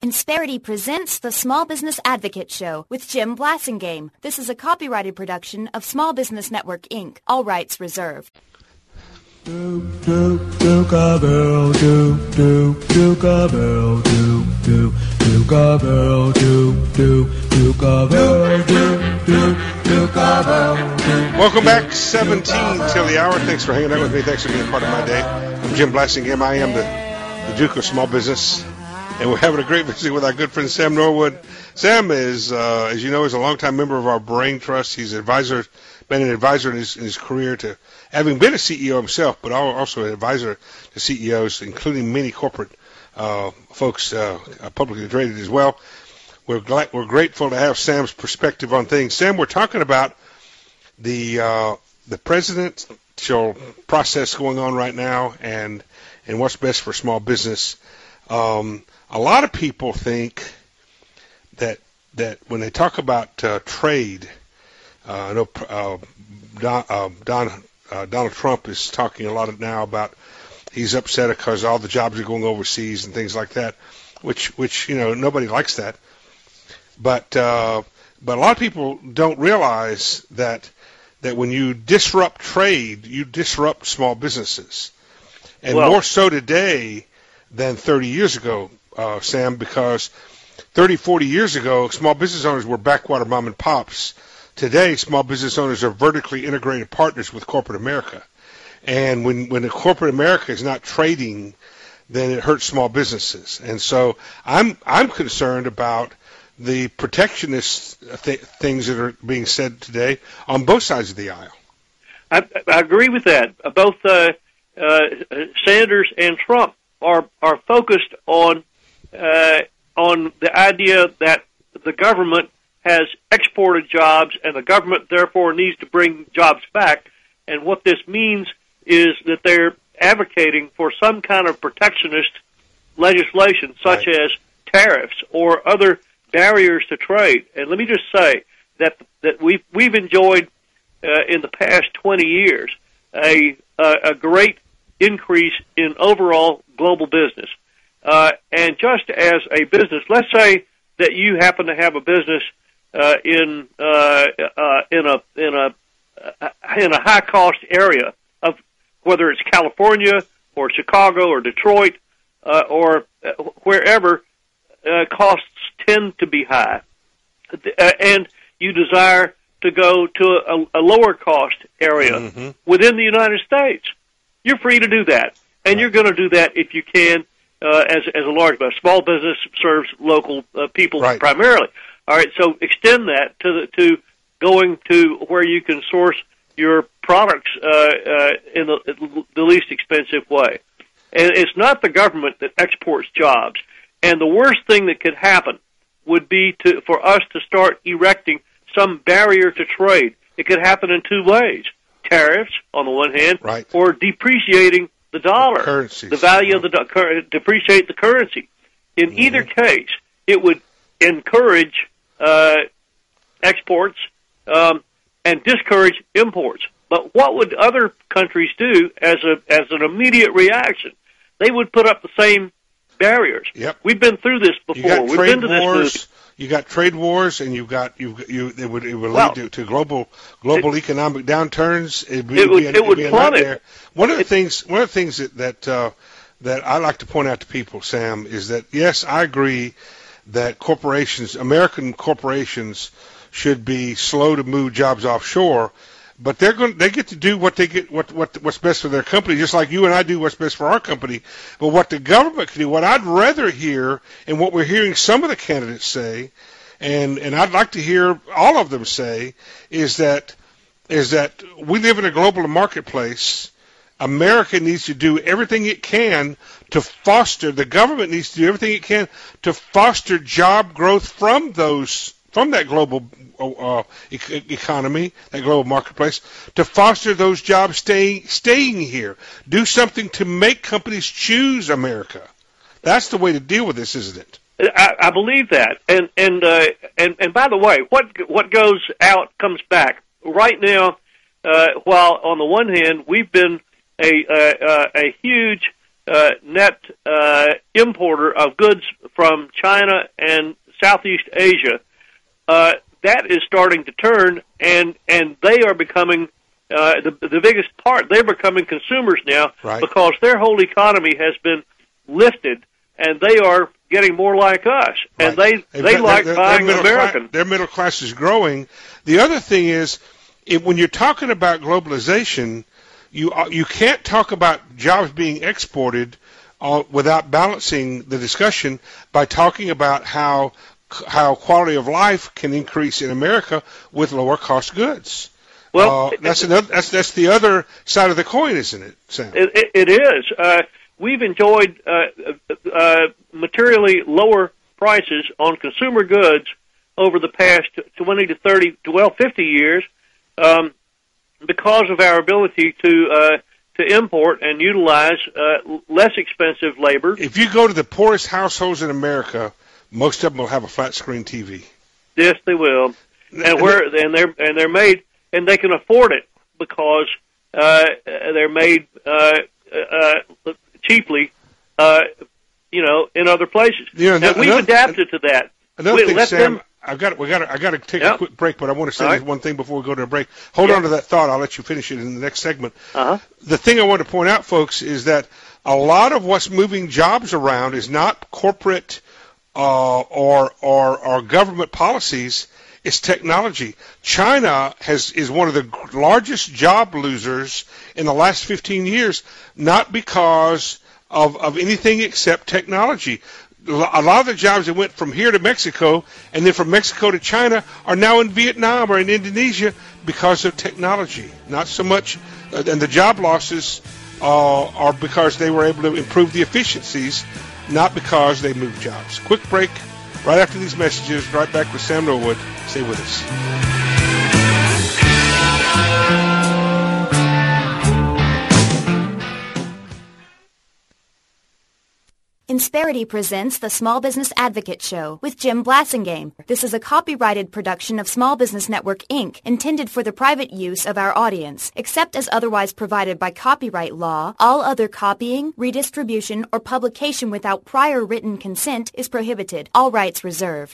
Insperity presents the Small Business Advocate Show with Jim Blasingame. This is a copyrighted production of Small Business Network, Inc. All rights reserved. Welcome back, 17 till the hour. Thanks for hanging out with me. Thanks for being part of my day. I'm Jim Blasingame. I am the Duke of Small Business. And we're having a great visit with our good friend Sam Norwood. Sam is, as you know, is a longtime member of our Brain Trust. He's an advisor, been an advisor in his career to, having been a CEO himself, but also an advisor to CEOs, including many corporate folks, publicly traded as well. We're grateful to have Sam's perspective on things. Sam, we're talking about the presidential process going on right now, and what's best for small business. A lot of people think that when they talk about trade, I know Donald Trump is talking a lot now about he's upset because all the jobs are going overseas and things like that, which you know, nobody likes that. But a lot of people don't realize that when you disrupt trade, you disrupt small businesses, and more so today than 30 years ago. Sam, because 30, 40 years ago, small business owners were backwater mom and pops. Today, small business owners are vertically integrated partners with corporate America. And when the corporate America is not trading, then it hurts small businesses. And so I'm concerned about the protectionist things that are being said today on both sides of the aisle. I agree with that. Both Sanders and Trump are focused on the idea that the government has exported jobs and the government therefore needs to bring jobs back. And what this means is that they're advocating for some kind of protectionist legislation, such as tariffs or other barriers to trade. And let me just say that we've enjoyed in the past 20 years a great increase in overall global business. And just as a business, let's say that you happen to have a business in a high cost area of whether it's California or Chicago or Detroit or wherever, costs tend to be high, and you desire to go to a lower cost area within the United States. You're free to do that, and you're going to do that if you can. As a large business, small business serves local people primarily. All right, so extend that to going to where you can source your products in the least expensive way. And it's not the government that exports jobs. And the worst thing that could happen would be for us to start erecting some barrier to trade. It could happen in two ways: tariffs on the one hand, or depreciating the dollar, the value of the depreciate the currency. In either case, it would encourage exports and discourage imports. But what would other countries do as an immediate reaction? They would put up the same barriers. We've been through this before. We've been to this movie. You got trade wars, and it would lead to global economic downturns. It would plummet. One of the things that I like to point out to people, Sam, is that yes, I agree that American corporations, should be slow to move jobs offshore, but they get to do what's best for their company, just like you and I do what's best for our company. But what the government can do, what I'd rather hear, and what we're hearing some of the candidates say, and I'd like to hear all of them say, is that we live in a global marketplace. America needs to do everything it can to foster. The government needs to do everything it can to foster job growth from that global economy, that global marketplace, to foster those jobs staying here. Do something to make companies choose America. That's the way to deal with this, isn't it? I believe that. And by the way, what goes out comes back. Right now, while on the one hand we've been a huge net importer of goods from China and Southeast Asia. That is starting to turn, and they are becoming the biggest part. They're becoming consumers now, right, because their whole economy has been lifted, and they are getting more like us, and right, they like buying American. Their middle class is growing. The other thing is, when you're talking about globalization, you can't talk about jobs being exported without balancing the discussion by talking about how quality of life can increase in America with lower cost goods. Well, that's the other side of the coin, isn't it, Sam? It is. We've enjoyed materially lower prices on consumer goods over the past 20 to 30, 50 years because of our ability to import and utilize less expensive labor. If you go to the poorest households in America, most of them will have a flat screen TV. Yes, they will, and they're made, and they can afford it because they're made cheaply, in other places. Now, we've adapted to that. Another thing, Sam, I got to take a quick break, but I want to say one thing before we go to a break. Hold on to that thought. I'll let you finish it in the next segment. The thing I want to point out, folks, is that a lot of what's moving jobs around is not corporate or government policies. It's technology. China is one of the largest job losers in the last 15 years, not because of anything except technology. A lot of the jobs that went from here to Mexico and then from Mexico to China are now in Vietnam or in Indonesia because of technology. Not so much, and the job losses are because they were able to improve the efficiencies, not because they moved jobs. Quick break. Right after these messages, right back with Sam Norwood. Stay with us. Insperity presents the Small Business Advocate Show with Jim Blasingame. This is a copyrighted production of Small Business Network, Inc., intended for the private use of our audience. Except as otherwise provided by copyright law, all other copying, redistribution, or publication without prior written consent is prohibited. All rights reserved.